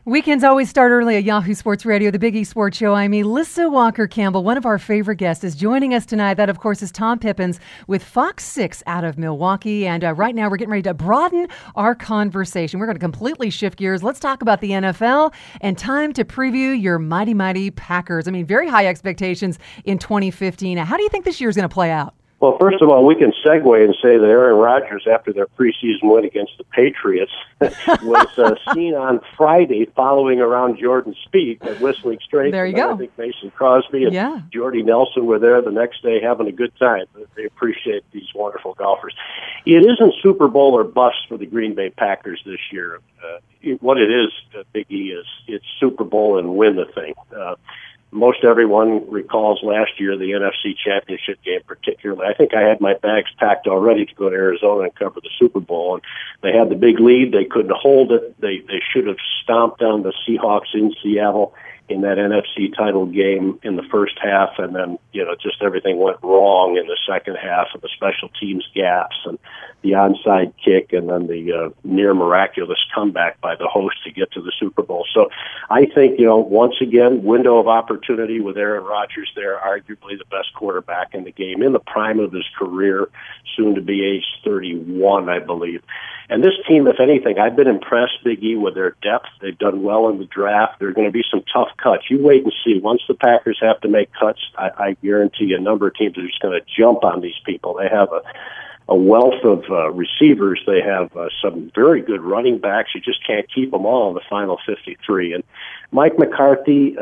Weekends always start early at Yahoo Sports Radio, the Big E Sports Show. I'm Melissa Walker-Campbell. One of our favorite guests is joining us tonight. That, of course, is Tom Pippins with Fox 6 out of Milwaukee. And right now we're getting ready to broaden our conversation. We're going to completely shift gears. Let's talk about the NFL and time to preview your mighty, mighty Packers. I mean, very high expectations in 2015. How do you think this year is going to play out? Well, first of all, we can segue and say that Aaron Rodgers, after their preseason win against the Patriots, was seen on Friday following around Jordan Spieth at Whistling Straits. There you go. I think Mason Crosby and Jordy Nelson were there the next day having a good time. They appreciate these wonderful golfers. It isn't Super Bowl or bust for the Green Bay Packers this year. What it is, Big E, is it's Super Bowl and win the thing. Most everyone recalls last year the NFC Championship game particularly. I think I had my bags packed already to go to Arizona and cover the Super Bowl. And they had the big lead. They couldn't hold it. They should have stomped down the Seahawks in Seattle in that NFC title game in the first half. And then, just everything went wrong in the second half of the special teams gaps and the onside kick and then the near miraculous comeback by the host to get to the Super Bowl. So I think, once again, window of opportunity with Aaron Rodgers there, arguably the best quarterback in the game, in the prime of his career, soon to be age 31, I believe. And this team, if anything, I've been impressed, Big E, with their depth. They've done well in the draft. There are going to be some tough cuts. You wait and see. Once the Packers have to make cuts, I guarantee you a number of teams are just going to jump on these people. They have a wealth of receivers. They have some very good running backs. You just can't keep them all in the final 53. And Mike McCarthy,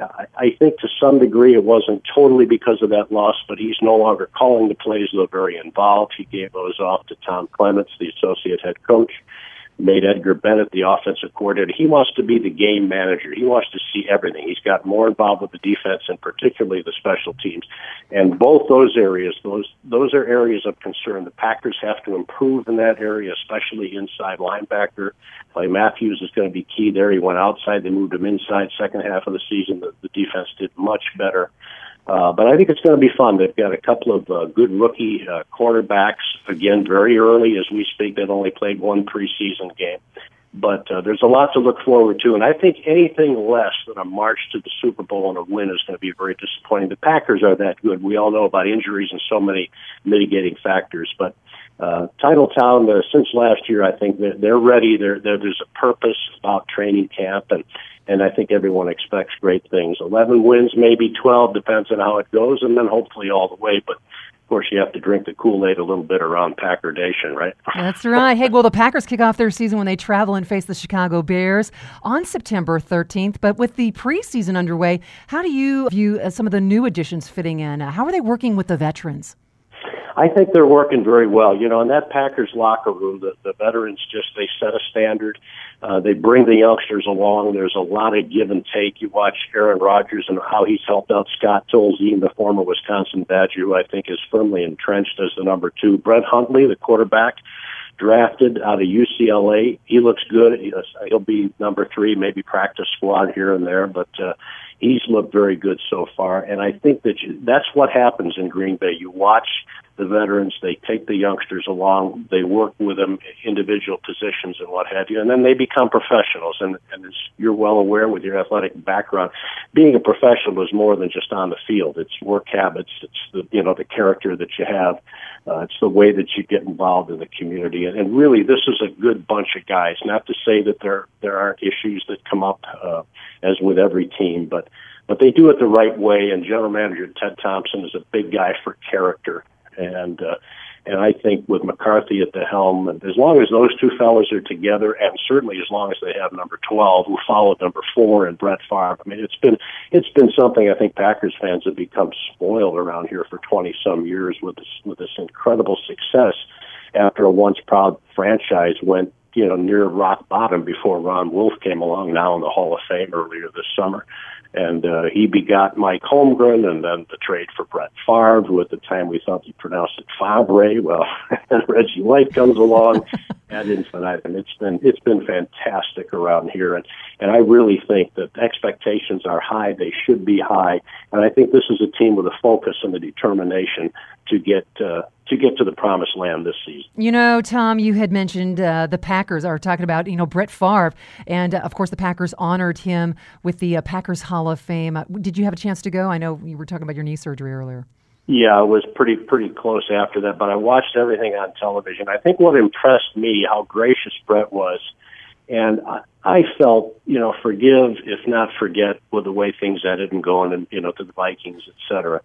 I think to some degree it wasn't totally because of that loss, but he's no longer calling the plays, though very involved. He gave those off to Tom Clements, the associate head coach, made Edgar Bennett the offensive coordinator. He wants to be the game manager. He wants to see everything. He's got more involved with the defense and particularly the special teams. And both those areas, those are areas of concern. The Packers have to improve in that area, especially inside linebacker. Clay Matthews is going to be key there. He went outside. They moved him inside second half of the season. The defense did much better. But I think it's going to be fun. They've got a couple of good rookie quarterbacks, again, very early as we speak. They've only played one preseason game. But there's a lot to look forward to. And I think anything less than a march to the Super Bowl and a win is going to be very disappointing. The Packers are that good. We all know about injuries and so many mitigating factors. But Titletown, since last year, I think they're ready. There's a purpose about training camp, and I think everyone expects great things. 11 wins, maybe 12, depends on how it goes, and then hopefully all the way. But, of course, you have to drink the Kool-Aid a little bit around Packer Nation, right? That's right. Hey, well, the Packers kick off their season when they travel and face the Chicago Bears on September 13th. But with the preseason underway, how do you view some of the new additions fitting in? How are they working with the veterans? I think they're working very well. In that Packers locker room, the veterans they set a standard. They bring the youngsters along. There's a lot of give and take. You watch Aaron Rodgers and how he's helped out Scott Tolzien, the former Wisconsin Badger, who I think is firmly entrenched as the number 2. Brett Hundley, the quarterback, drafted out of UCLA. He looks good. He'll be number 3, maybe practice squad here and there, but he's looked very good so far. And I think that's what happens in Green Bay. You watch the veterans, they take the youngsters along, they work with them, individual positions and what have you, and then they become professionals. And as you're well aware with your athletic background, being a professional is more than just on the field. It's work habits, it's the character that you have, it's the way that you get involved in the community. And really, this is a good bunch of guys. Not to say that there aren't issues that come up as with every team, but they do it the right way. And General Manager Ted Thompson is a big guy for character. And I think with McCarthy at the helm, and as long as those two fellas are together, and certainly as long as they have number 12, who followed number 4 and Brett Favre, I mean, it's been something I think Packers fans have become spoiled around here for 20-some years with this incredible success after a once proud franchise went near rock bottom before Ron Wolf came along, now in the Hall of Fame earlier this summer. And he begot Mike Holmgren, and then the trade for Brett Favre, who at the time we thought he pronounced it Favre. Well, Reggie White comes along. ad infinitum. It's been fantastic around here, and I really think that expectations are high. They should be high, and I think this is a team with a focus and a determination to get to the promised land this season. You know, Tom, you had mentioned the Packers are talking about, Brett Favre, and of course the Packers honored him with the Packers Hall of Fame. Did you have a chance to go? I know you were talking about your knee surgery earlier. Yeah, I was pretty close after that, but I watched everything on television. I think what impressed me, how gracious Brett was, and I felt, forgive if not forget with the way things ended and going, and to the Vikings, et cetera.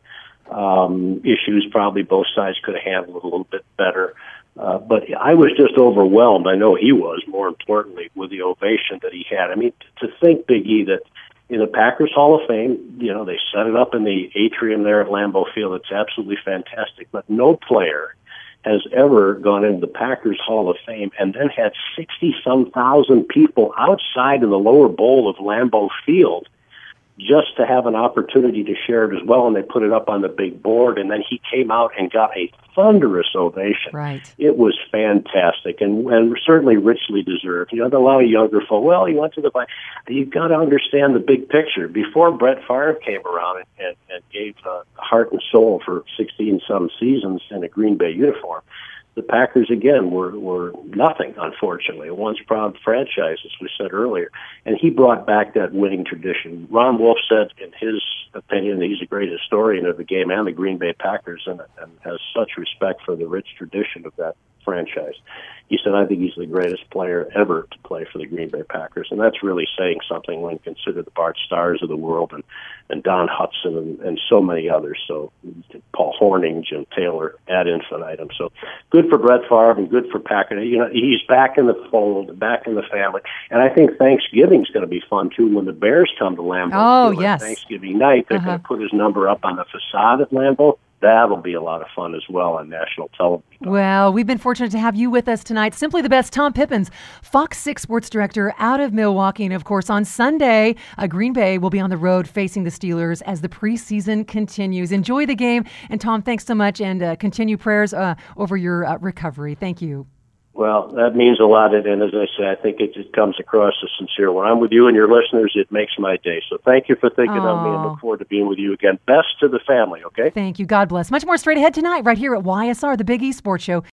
Issues probably both sides could have handled a little bit better. But I was just overwhelmed. I know he was, more importantly, with the ovation that he had. I mean, to think, Big E, that in the Packers Hall of Fame, they set it up in the atrium there at Lambeau Field. It's absolutely fantastic. But no player has ever gone into the Packers Hall of Fame and then had 60-some thousand people outside in the lower bowl of Lambeau Field just to have an opportunity to share it as well, and they put it up on the big board, and then he came out and got a thunderous ovation. Right. It was fantastic, and certainly richly deserved. There's a lot of younger folk, well, he went to the... You've got to understand the big picture. Before Brett Favre came around and gave heart and soul for 16-some seasons in a Green Bay uniform, the Packers, again, were nothing, unfortunately. A once-proud franchise, as we said earlier. And he brought back that winning tradition. Ron Wolf said, in his opinion, he's a great historian of the game and the Green Bay Packers and has such respect for the rich tradition of that franchise. He said, I think he's the greatest player ever to play for the Green Bay Packers. And that's really saying something when considered the Bart Starrs of the world and Don Hudson and so many others. So Paul Hornung, Jim Taylor, ad infinitum. So good for Brett Favre and good for Packer. He's back in the fold, back in the family. And I think Thanksgiving's going to be fun, too, when the Bears come to Lambeau. Oh, yes. Thanksgiving night, they're going to put his number up on the facade at Lambeau. That'll be a lot of fun as well on national television. Well, we've been fortunate to have you with us tonight. Simply the best, Tom Pippins, Fox 6 sports director out of Milwaukee. And, of course, on Sunday, Green Bay will be on the road facing the Steelers as the preseason continues. Enjoy the game. And, Tom, thanks so much, and continue prayers over your recovery. Thank you. Well, that means a lot, and as I say, I think it comes across as sincere. When I'm with you and your listeners, it makes my day. So thank you for thinking of me, and look forward to being with you again. Best to the family, okay? Thank you. God bless. Much more straight ahead tonight right here at YSR, the Big E Sports Show.